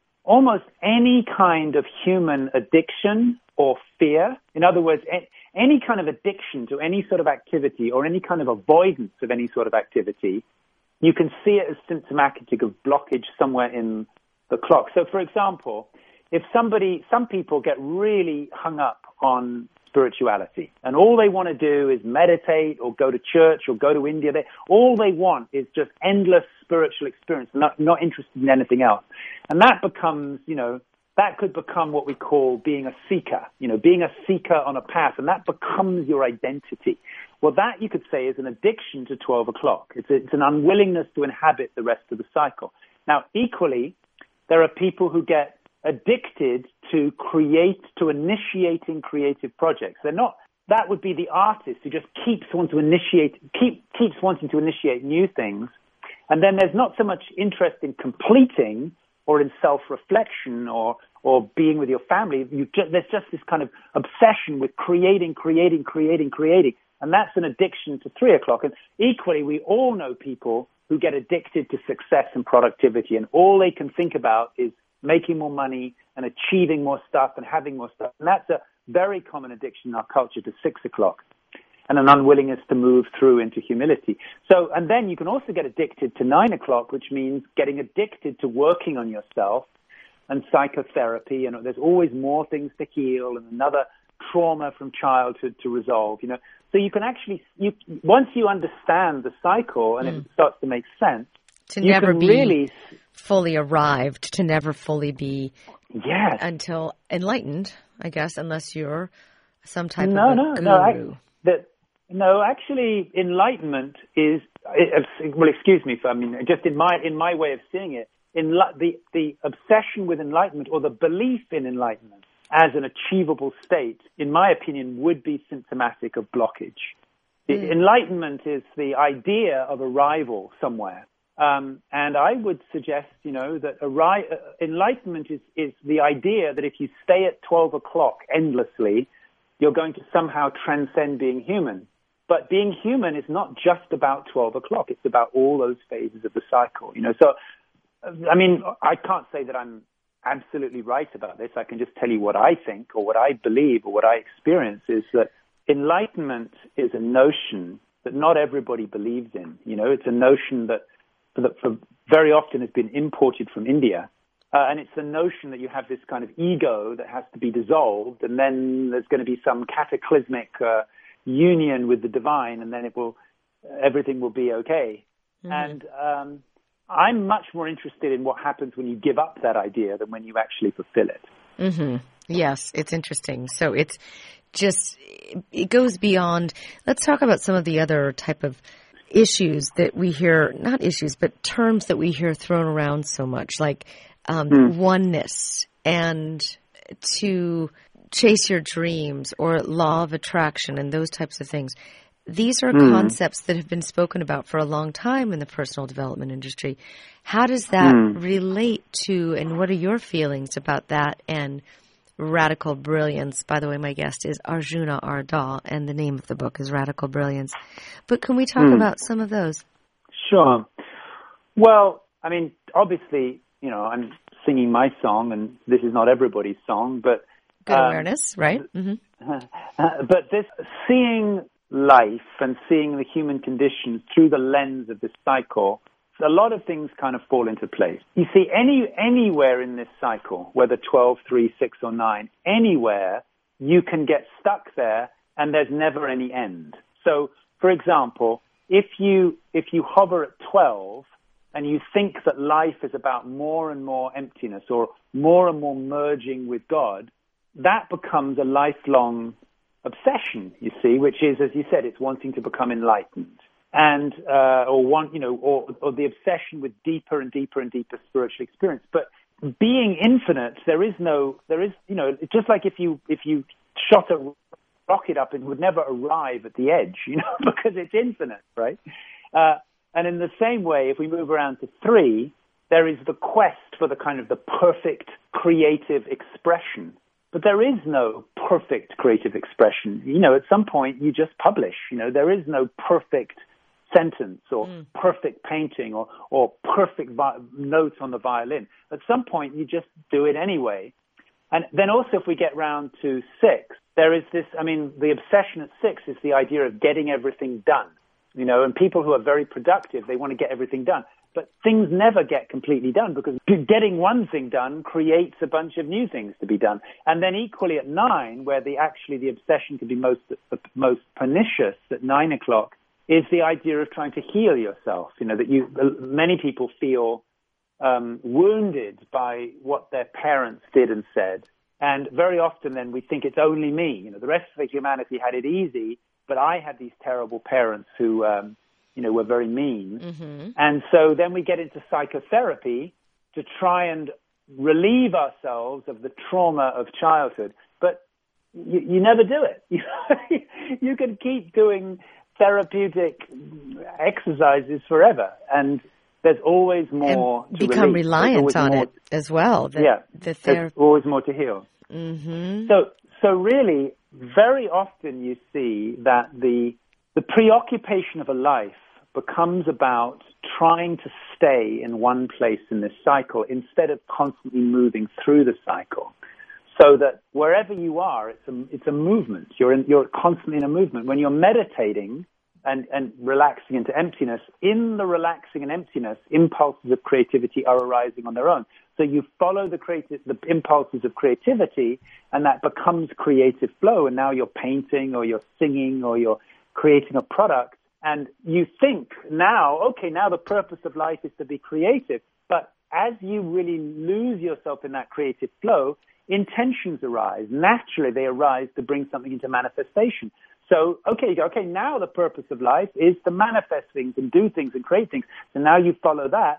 kind of human addiction or fear. In other words, any kind of addiction to any sort of activity or any kind of avoidance of any sort of activity, you can see it as symptomatic of blockage somewhere in the clock. So, for example, if some people get really hung up on spirituality and all they want to do is meditate or go to church or go to India, all they want is just endless spiritual experience, not interested in anything else. And that becomes, that could become what we call being a seeker, being a seeker on a path, and that becomes your identity. Well, that you could say is an addiction to 12 o'clock. It's an unwillingness to inhabit the rest of the cycle. Now, equally, there are people who get addicted to initiating creative projects. That would be the artist who just keeps wanting to initiate new things. And then there's not so much interest in completing or in self-reflection or being with your family. There's just this kind of obsession with creating. And that's an addiction to 3 o'clock. And equally, we all know people who get addicted to success and productivity, and all they can think about is making more money and achieving more stuff and having more stuff. And that's a very common addiction in our culture to 6 o'clock, and an unwillingness to move through into humility. So, and then you can also get addicted to 9 o'clock, which means getting addicted to working on yourself and psychotherapy. And there's always more things to heal and another trauma from childhood to resolve, So you can actually, once you understand the cycle and it starts to make sense, to never be really fully arrived, to never fully be until enlightened, I guess, unless you're some type of a guru. Actually, enlightenment is, well, excuse me, just in my way of seeing it, the obsession with enlightenment or the belief in enlightenment as an achievable state, in my opinion, would be symptomatic of blockage. Enlightenment is the idea of arrival somewhere. And I would suggest, that enlightenment is the idea that if you stay at 12 o'clock endlessly, you're going to somehow transcend being human. But being human is not just about 12 o'clock. It's about all those phases of the cycle, So, I can't say that I'm absolutely right about this. I can just tell you what I think or what I believe or what I experience is that enlightenment is a notion that not everybody believes in. It's a notion that very often has been imported from India. And it's the notion that you have this kind of ego that has to be dissolved, and then there's going to be some cataclysmic union with the divine, and then everything will be okay. Mm-hmm. And I'm much more interested in what happens when you give up that idea than when you actually fulfill it. Mm-hmm. Yes, it's interesting. So it goes beyond. Let's talk about some of the other type of issues that we hear, not issues, but terms that we hear thrown around so much, like oneness and to chase your dreams or law of attraction and those types of things. These are concepts that have been spoken about for a long time in the personal development industry. How does that relate to, and what are your feelings about that and Radical Brilliance? By the way, my guest is Arjuna Ardal, and the name of the book is Radical Brilliance. But can we talk about some of those? Sure. Well, obviously, I'm singing my song, and this is not everybody's song, but... Good awareness, right? Mm-hmm. But this seeing life and seeing the human condition through the lens of this cycle, a lot of things kind of fall into place. You see, anywhere in this cycle, whether 12, 3, 6, or 9, anywhere, you can get stuck there and there's never any end. So, for example, if you hover at 12 and you think that life is about more and more emptiness or more and more merging with God, that becomes a lifelong obsession, you see, which is, as you said, it's wanting to become enlightened, and or the obsession with deeper and deeper and deeper spiritual experience. But being infinite, there is just like if you shot a rocket up, it would never arrive at the edge, because it's infinite, right? And in the same way, if we move around to 3, there is the quest for the kind of the perfect creative expression. But there is no perfect creative expression. At some point you just publish. There is no perfect sentence or perfect painting or perfect note on the violin. At some point you just do it anyway. And then also if we get round to 6, there is this, the obsession at 6 is the idea of getting everything done. And people who are very productive, they want to get everything done. But things never get completely done because getting one thing done creates a bunch of new things to be done. And then equally at 9, where the obsession can be most pernicious at 9 o'clock, is the idea of trying to heal yourself. That many people feel wounded by what their parents did and said. And very often then we think it's only me. The rest of humanity had it easy, but I had these terrible parents who, were very mean. Mm-hmm. And so then we get into psychotherapy to try and relieve ourselves of the trauma of childhood. But you never do it. You can keep doing therapeutic exercises forever. And there's always more and to become release. Reliant on it as well. There's always more to heal. Mm-hmm. So really, very often you see that the preoccupation of a life becomes about trying to stay in one place in this cycle instead of constantly moving through the cycle. So that wherever you are, it's a movement. You're constantly in a movement. When you're meditating and relaxing into emptiness, in the relaxing and emptiness, impulses of creativity are arising on their own. So you follow the impulses of creativity, and that becomes creative flow. And now you're painting, or you're singing, or you're creating a product. And you think now the purpose of life is to be creative. But as you really lose yourself in that creative flow, intentions arise. Naturally, they arise to bring something into manifestation. So, now the purpose of life is to manifest things and do things and create things. So now you follow that.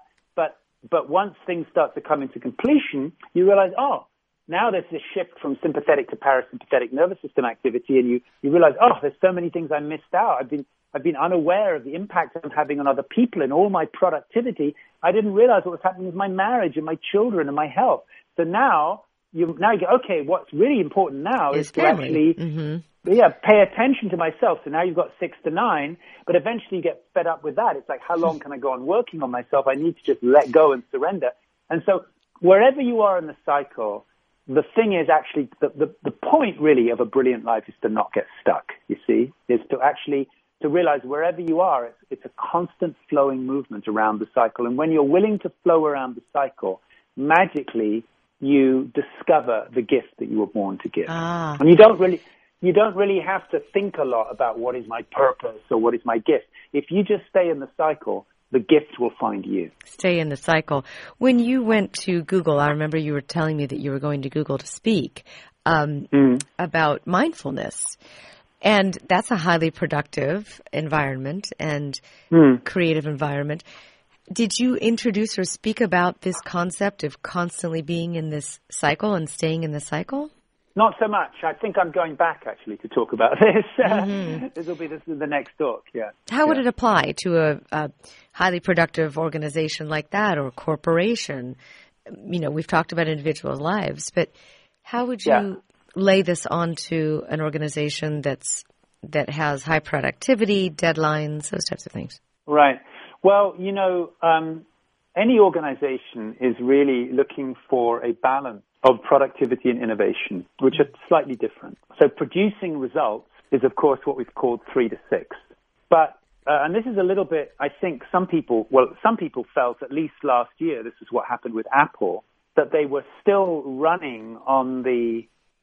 But once things start to come into completion, you realize, now there's this shift from sympathetic to parasympathetic nervous system activity, and you realize, there's so many things I missed out. I've been unaware of the impact I'm having on other people and all my productivity. I didn't realize what was happening with my marriage and my children and my health. So now you go, what's really important now is to family. actually pay attention to myself. So now you've got 6 to 9, but eventually you get fed up with that. It's like, how long can I go on working on myself? I need to just let go and surrender. And so wherever you are in the cycle, the thing is actually, the point really of a brilliant life is to not get stuck, you see, is to realize wherever you are, it's a constant flowing movement around the cycle. And when you're willing to flow around the cycle, magically you discover the gift that you were born to give. And you don't really have to think a lot about what is my purpose or what is my gift. If you just stay in the cycle, the gift will find you. Stay in the cycle. When you went to Google, I remember you were telling me that you were going to Google to speak about mindfulness. And that's a highly productive environment and creative environment. Did you introduce or speak about this concept of constantly being in this cycle and staying in the cycle? Not so much. I think I'm going back, actually, to talk about this. This is the next talk, yeah. How would it apply to a highly productive organization like that or corporation? We've talked about individual lives, but how would you lay this onto an organization that has high productivity, deadlines, those types of things? Right. Well, any organization is really looking for a balance of productivity and innovation, which are slightly different. So producing results is, of course, what we've called 3 to 6. But, and this is a little bit, I think some people felt, at least last year, this is what happened with Apple, that they were still running on the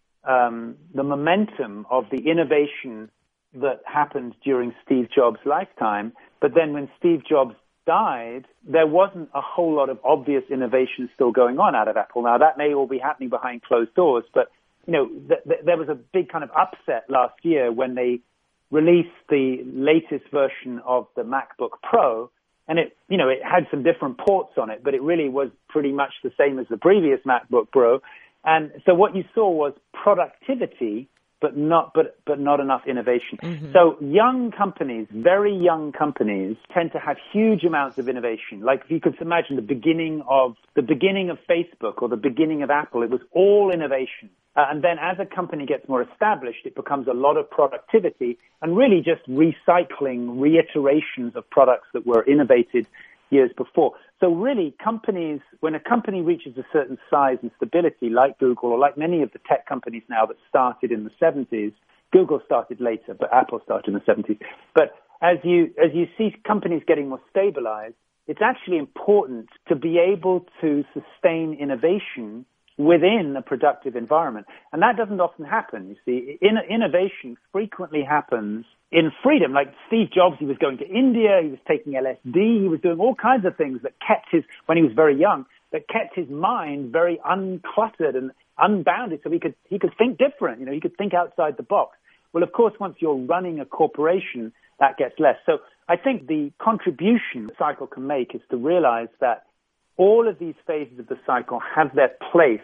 momentum of the innovation that happened during Steve Jobs' lifetime. But then when Steve Jobs died, there wasn't a whole lot of obvious innovation still going on out of Apple. Now, that may all be happening behind closed doors, but, there was a big kind of upset last year when they released the latest version of the MacBook Pro, and it had some different ports on it, but it really was pretty much the same as the previous MacBook Pro. And so what you saw was productivity but not enough innovation. So young companies, very young companies, tend to have huge amounts of innovation. Like if you could imagine the beginning of Facebook or the beginning of Apple, it was all innovation. And then as a company gets more established, it becomes a lot of productivity and really just recycling reiterations of products that were innovated years before. So really, when a company reaches a certain size and stability, like Google or like many of the tech companies now that started in the 70s, Google started later, but Apple started in the 70s. But as you see companies getting more stabilized, it's actually important to be able to sustain innovation within a productive environment. And that doesn't often happen. You see, innovation frequently happens in freedom. Like Steve Jobs, he was going to India, he was taking LSD, he was doing all kinds of things that when he was very young, that kept his mind very uncluttered and unbounded, so he could think different, he could think outside the box. Well, of course, once you're running a corporation, that gets less. So I think the contribution the cycle can make is to realize that all of these phases of the cycle have their place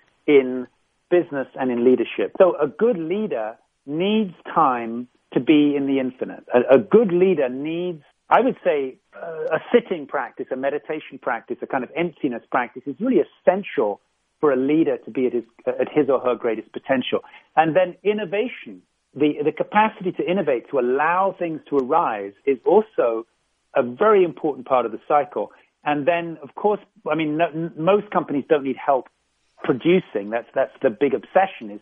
in business and in leadership. So a good leader needs time to be in the infinite. A good leader needs, I would say, a sitting practice, a meditation practice, a kind of emptiness practice is really essential for a leader to be at his or her greatest potential. And then innovation, the capacity to innovate, to allow things to arise, is also a very important part of the cycle. And then, of course, most companies don't need help producing. That's the big obsession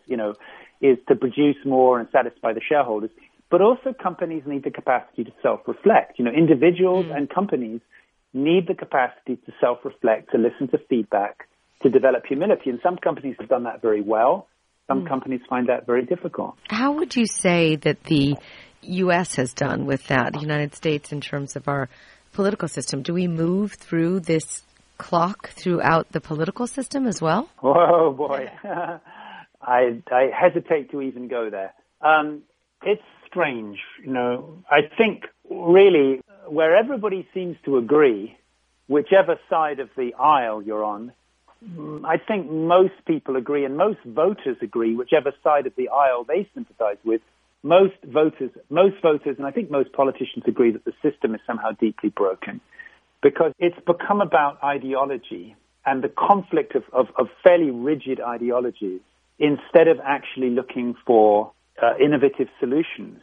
is to produce more and satisfy the shareholders. But also companies need the capacity to self-reflect. Individuals and companies need the capacity to self-reflect, to listen to feedback, to develop humility. And some companies have done that very well. Some companies find that very difficult. How would you say that the U.S. has done with that, the United States, in terms of our political system? Do we move through this clock throughout the political system as well? Oh, boy. I hesitate to even go there. It's strange. I think really where everybody seems to agree, whichever side of the aisle you're on, I think most people agree and most voters agree, whichever side of the aisle they sympathize with. Most voters, and I think most politicians agree that the system is somehow deeply broken because it's become about ideology and the conflict of fairly rigid ideologies instead of actually looking for innovative solutions,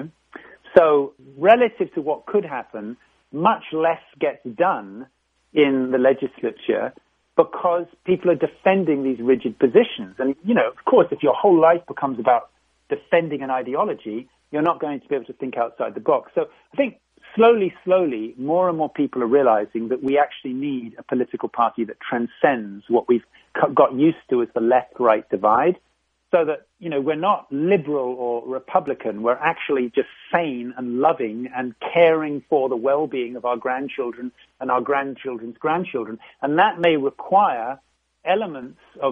So relative to what could happen, much less gets done in the legislature because people are defending these rigid positions. And, of course, if your whole life becomes about defending an ideology, you're not going to be able to think outside the box. So I think slowly, more and more people are realizing that we actually need a political party that transcends what we've got used to as the left-right divide, so that, we're not liberal or Republican. We're actually just sane and loving and caring for the well-being of our grandchildren and our grandchildren's grandchildren. And that may require elements of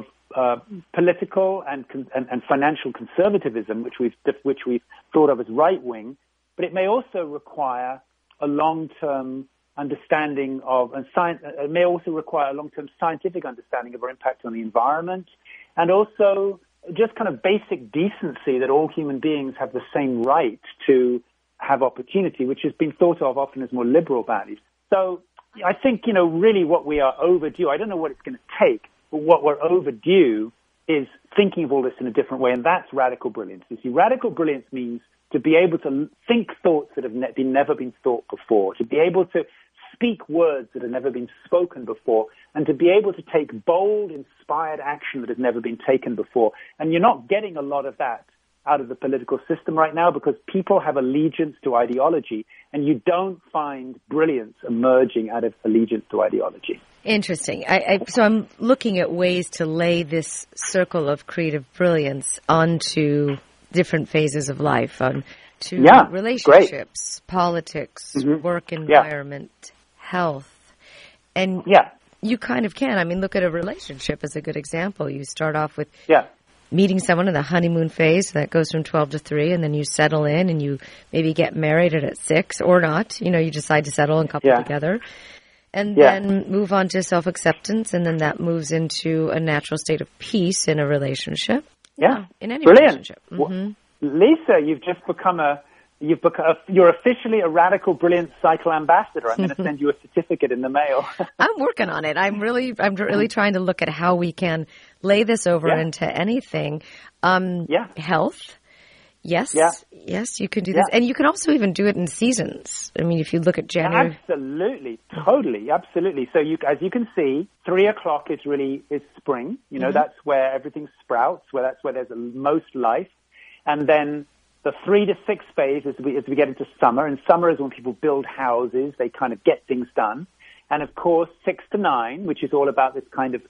political and financial conservatism, which we've thought of as right wing, but it may also require a long-term understanding of, it may also require a long-term scientific understanding of our impact on the environment, and also just kind of basic decency that all human beings have the same right to have opportunity, which has been thought of often as more liberal values. So I think, really what we are overdue, I don't know what it's going to take, but what we're overdue is thinking of all this in a different way, and that's radical brilliance. You see, radical brilliance means to be able to think thoughts that have never been thought before, to be able to speak words that have never been spoken before, and to be able to take bold, inspired action that has never been taken before. And you're not getting a lot of that out of the political system right now because people have allegiance to ideology, and you don't find brilliance emerging out of allegiance to ideology. Interesting. So I'm looking at ways to lay this circle of creative brilliance onto different phases of life, onto relationships, politics, work environment, health. And you kind of can. Look at a relationship as a good example. You start off with meeting someone in the honeymoon phase that goes from 12 to 3, and then you settle in and you maybe get married at 6 or not. You decide to settle and couple together. And then move on to self-acceptance, and then that moves into a natural state of peace in a relationship. Yeah. In any Brilliant. relationship. Mm-hmm. Lisa, you're officially a radical, brilliant cycle ambassador. I'm going to send you a certificate in the mail. I'm working on it. I'm really trying to look at how we can lay this over into anything. Health. Yes. Yeah. Yes, you can do this. And you can also even do it in seasons. I mean, if you look at January. Absolutely. Totally. Absolutely. So as you can see, 3:00 is spring. You know, that's where everything sprouts, that's where there's the most life. And then the 3 to 6 phase as we get into summer. And summer is when people build houses. They kind of get things done. And of course, 6 to 9, which is all about this kind of,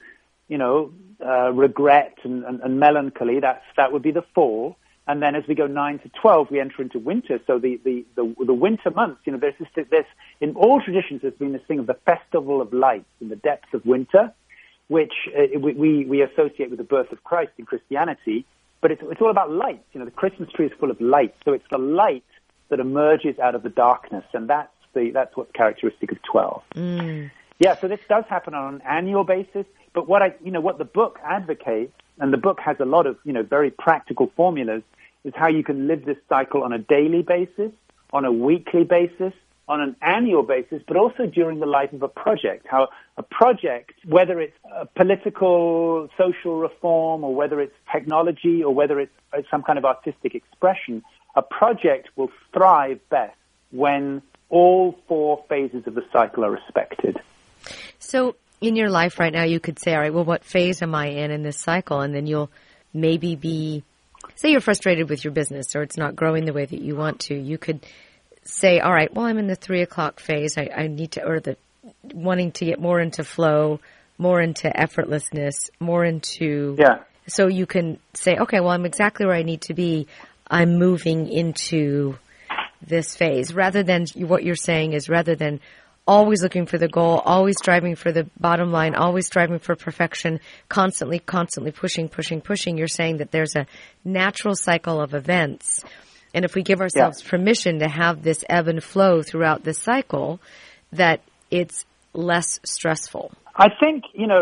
regret and melancholy. That would be the fall. And then as we go 9 to 12, we enter into winter. So the winter months, there's in all traditions, there's been this thing of the festival of lights in the depths of winter, which we associate with the birth of Christ in Christianity. But it's all about light. The Christmas tree is full of light. So it's the light that emerges out of the darkness. And that's what's characteristic of 12. Mm. Yeah. So this does happen on an annual basis. But what the book advocates, and the book has a lot of, very practical formulas, is how you can live this cycle on a daily basis, on a weekly basis, on an annual basis, but also during the life of a project. How a project, whether it's a political, social reform, or whether it's technology, or whether it's some kind of artistic expression, a project will thrive best when all 4 phases of the cycle are respected. So in your life right now, you could say, all right, well, what phase am I in this cycle? And then you'll maybe be, say you're frustrated with your business or it's not growing the way that you want to. You could say, all right, well, I'm in the 3:00 phase. I need to, or the wanting to get more into flow, more into effortlessness, more into, so you can say, okay, well, I'm exactly where I need to be. I'm moving into this phase, rather than what you're saying is rather than always looking for the goal, always striving for the bottom line, always striving for perfection, constantly pushing. You're saying that there's a natural cycle of events. And if we give ourselves permission to have this ebb and flow throughout this cycle, that it's less stressful. I think,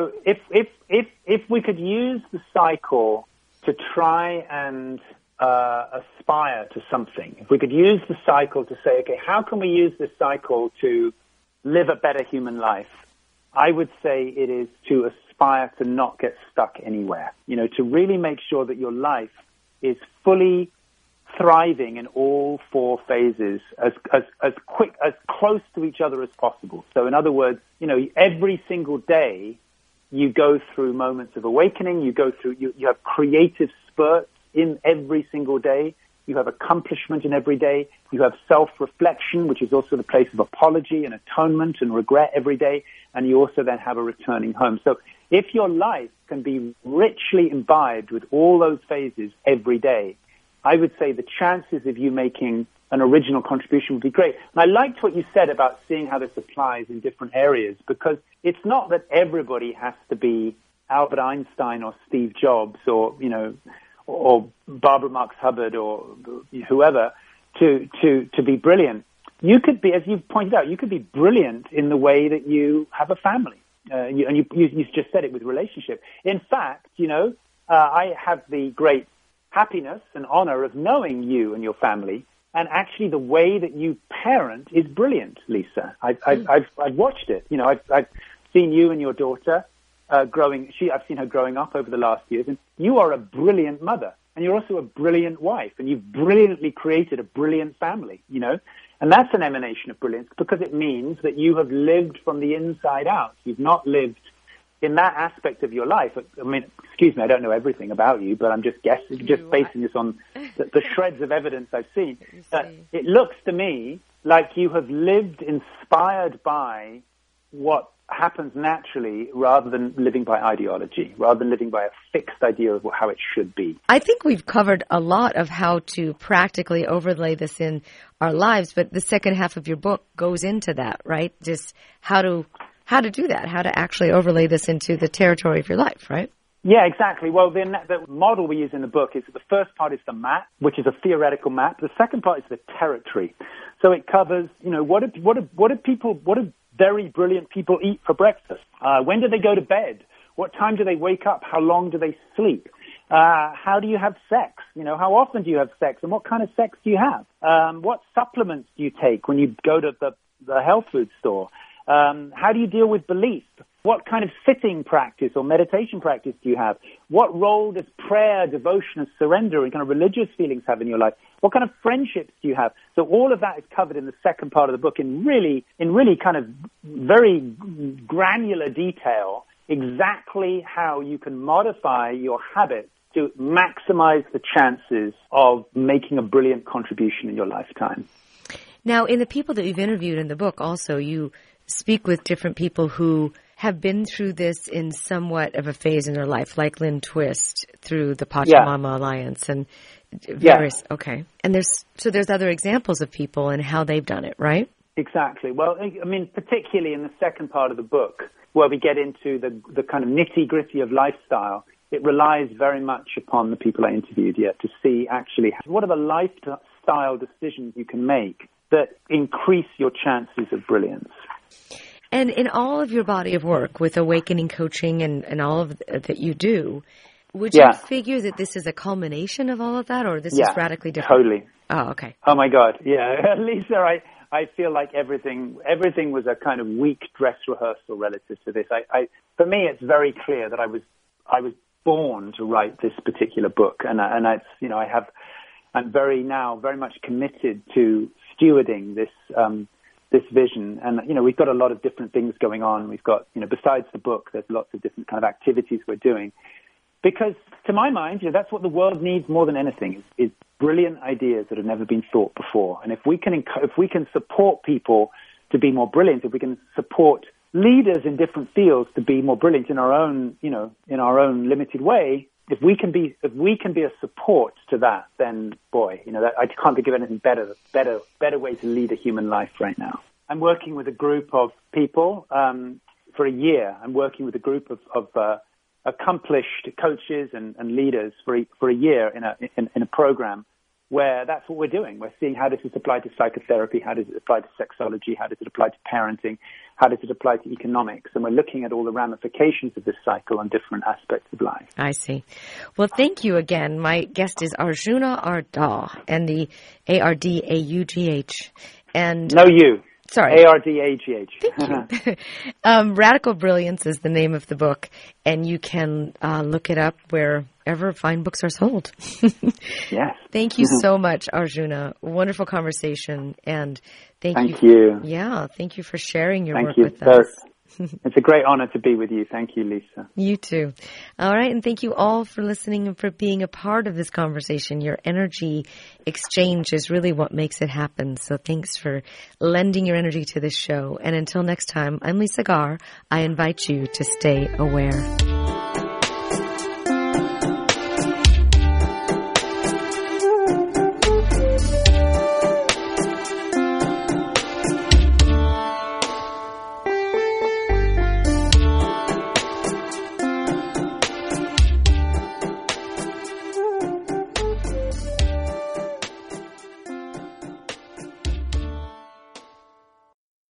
if we could use the cycle to try and aspire to something, if we could use the cycle to say, okay, how can we use this cycle to live a better human life? I would say it is to aspire to not get stuck anywhere, to really make sure that your life is fully thriving in all 4 phases as close to each other as possible. So in other words, every single day you go through moments of awakening, you have creative spurts in every single day. You have accomplishment in every day. You have self-reflection, which is also the place of apology and atonement and regret every day. And you also then have a returning home. So if your life can be richly imbibed with all those phases every day, I would say the chances of you making an original contribution would be great. And I liked what you said about seeing how this applies in different areas, because it's not that everybody has to be Albert Einstein or Steve Jobs or Barbara Marx Hubbard or whoever to be brilliant. You could be, as you've pointed out, you could be brilliant in the way that you have a family. You just said it with relationship. In fact, I have the great happiness and honor of knowing you and your family, and actually the way that you parent is brilliant, Lisa. I've watched it. I've seen you and your daughter growing. I've seen her growing up over the last years, and you are a brilliant mother, and you're also a brilliant wife, and you've brilliantly created a brilliant family. And that's an emanation of brilliance, because it means that you have lived from the inside out. You've not lived in that aspect of your life. I mean, excuse me, I don't know everything about you, but I'm just guessing, just basing this on the shreds of evidence I've seen. It looks to me like you have lived inspired by what happens naturally, rather than living by ideology, rather than living by a fixed idea of how it should be. I think we've covered a lot of how to practically overlay this in our lives, but the second half of your book goes into that, right? Just how to do that, how to actually overlay this into the territory of your life, right? Yeah, exactly. Well, the model we use in the book is that the first part is the map, which is a theoretical map. The second part is the territory. So it covers, what do very brilliant people eat for breakfast? When do they go to bed? What time do they wake up? How long do they sleep? How do you have sex? How often do you have sex, and what kind of sex do you have? What supplements do you take when you go to the health food store? How do you deal with belief? What kind of sitting practice or meditation practice do you have? What role does prayer, devotion, and surrender and kind of religious feelings have in your life? What kind of friendships do you have? So all of that is covered in the second part of the book in really kind of very granular detail, exactly how you can modify your habits to maximize the chances of making a brilliant contribution in your lifetime. Now, in the people that you've interviewed in the book also, you speak with different people who have been through this in somewhat of a phase in their life, like Lynn Twist through the Pachamama Alliance and various, okay. And there's other examples of people and how they've done it, right? Exactly. Well, I mean, particularly in the second part of the book, where we get into the kind of nitty-gritty of lifestyle, it relies very much upon the people I interviewed to see actually what are the lifestyle decisions you can make that increase your chances of brilliance. And in all of your body of work with awakening coaching and all of that you do, would you figure that this is a culmination of all of that, or this is radically different? Totally. Oh, okay. Oh my God, yeah, Lisa, I feel like everything was a kind of weak dress rehearsal relative to this. For me, it's very clear that I was born to write this particular book, and I'm very much committed to stewarding this vision. And, we've got a lot of different things going on. We've got, besides the book, there's lots of different kind of activities we're doing. Because to my mind, that's what the world needs more than anything is brilliant ideas that have never been thought before. And if we can support people to be more brilliant, if we can support leaders in different fields to be more brilliant in our own limited way, if we can be a support to that, then boy, I can't think of anything better way to lead a human life right now. I'm working with a group of people for a year. I'm working with a group of accomplished coaches and leaders for a year in a program where that's what we're doing. We're seeing how does this apply to psychotherapy, how does it apply to sexology, how does it apply to parenting, how does it apply to economics, and we're looking at all the ramifications of this cycle on different aspects of life. I see. Well, thank you again. My guest is Arjuna Ardagh, and the Ardaugh. And no, you. Sorry. Ardagh. Thank you. Radical Brilliance is the name of the book, and you can look it up wherever fine books are sold. Yes. Thank you so much, Arjuna. Wonderful conversation, and thank you. Yeah, thank you for sharing your work with us. It's a great honor to be with you. Thank you, Lisa. You too. All right, and thank you all for listening and for being a part of this conversation. Your energy exchange is really what makes it happen. So thanks for lending your energy to this show. And until next time, I'm Lisa Garr. I invite you to stay aware.